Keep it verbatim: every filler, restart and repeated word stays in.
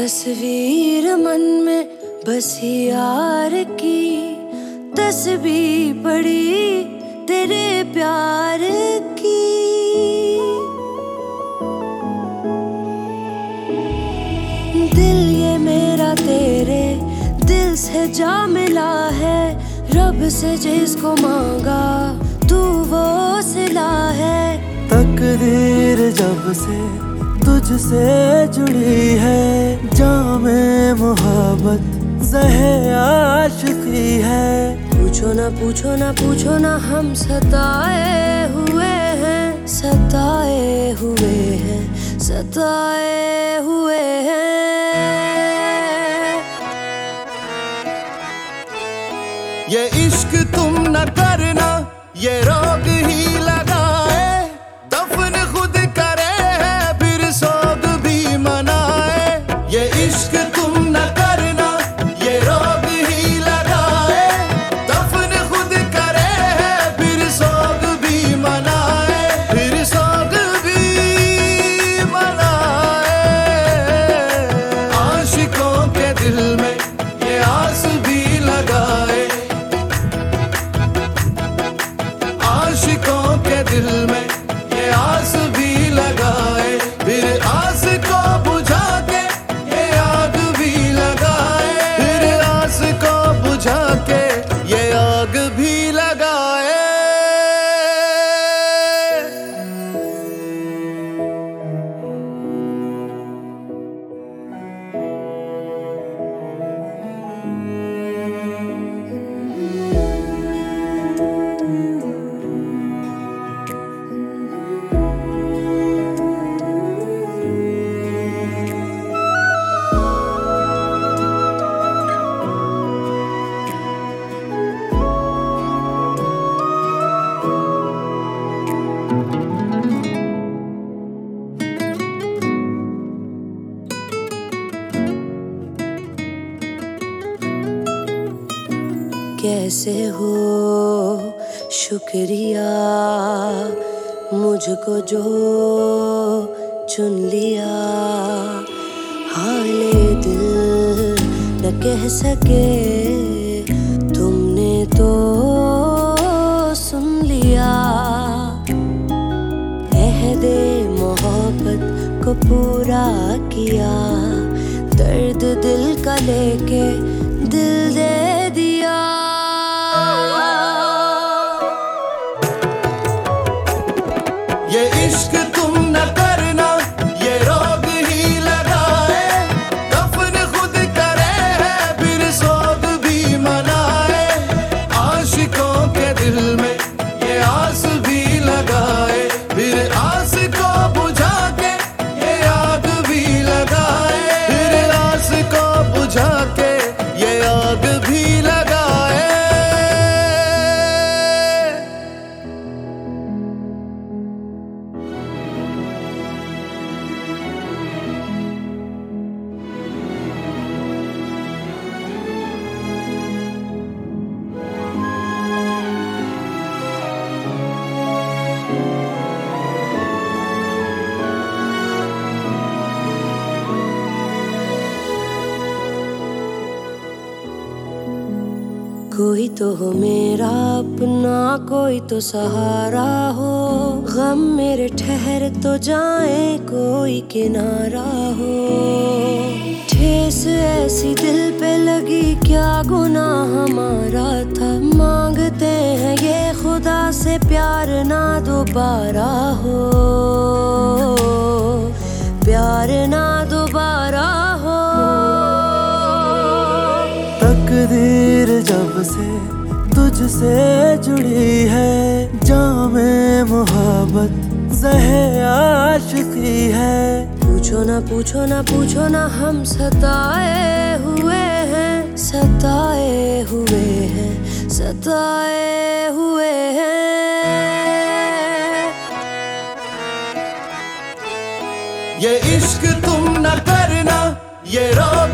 तस्वीर मन में बसी यार की, तस्वीर पड़ी तेरे प्यार की। दिल ये मेरा तेरे दिल से जा मिला है, रब से जिसको मांगा तू वो सिला है। तकदीर जब से तुझसे जुड़ी है, जामे मोहब्बत ज़हे आशिकी है। पूछो ना पूछो ना पूछो ना हम सताए हुए हैं, सताए हुए हैं, सताए हुए हैं। ये इश्क तुम न करना, ये रोग ही लगाए। दफन खुद करे है फिर सोग भी मनाए। ये इश्क तुम न करना, ये रोग ही लगाए। दफन खुद करे है फिर सोग भी मनाए, फिर सोग भी मनाए। आशिकों के दिल में ये आस भी लगाए, आशिकों के दिल में ये आस भी लगाए। फिर आस को बुझा के ये आग भी लगाए, फिर आस को बुझा के ये आग भी लगाए। कैसे हो शुक्रिया मुझको जो चुन लिया। हाले दिल न कह सके तुमने तो सुन लिया। अहदे मोहब्बत को पूरा किया, दर्द दिल का लेके दिल दे दिया। ये इश्क तुम न करना, ये रोग ही लगाए। दफन खुद करे है फिर सोग भी मनाए। आशिकों के दिल में ये आस भी लगाए, फिर आस को बुझा के ये आग भी लगाए, फिर आस को बुझा के ये आग भी लगाए। कोई तो हो मेरा अपना, कोई तो सहारा हो। गम मेरे ठहर तो जाए, कोई किनारा हो। ठेस ऐसी दिल पे लगी, क्या गुनाह हमारा था। मांगते हैं ये खुदा से प्यार ना दोबारा हो, प्यार ना दोबारा हो। तकदीर जब से तुझसे जुड़ी है, जामे मोहब्बत ज़हे आशिकी है। पूछो ना पूछो ना पूछो ना हम सताए हुए हैं, सताए हुए हैं, सताए हुए हैं। ये इश्क तुम न करना, ये रोग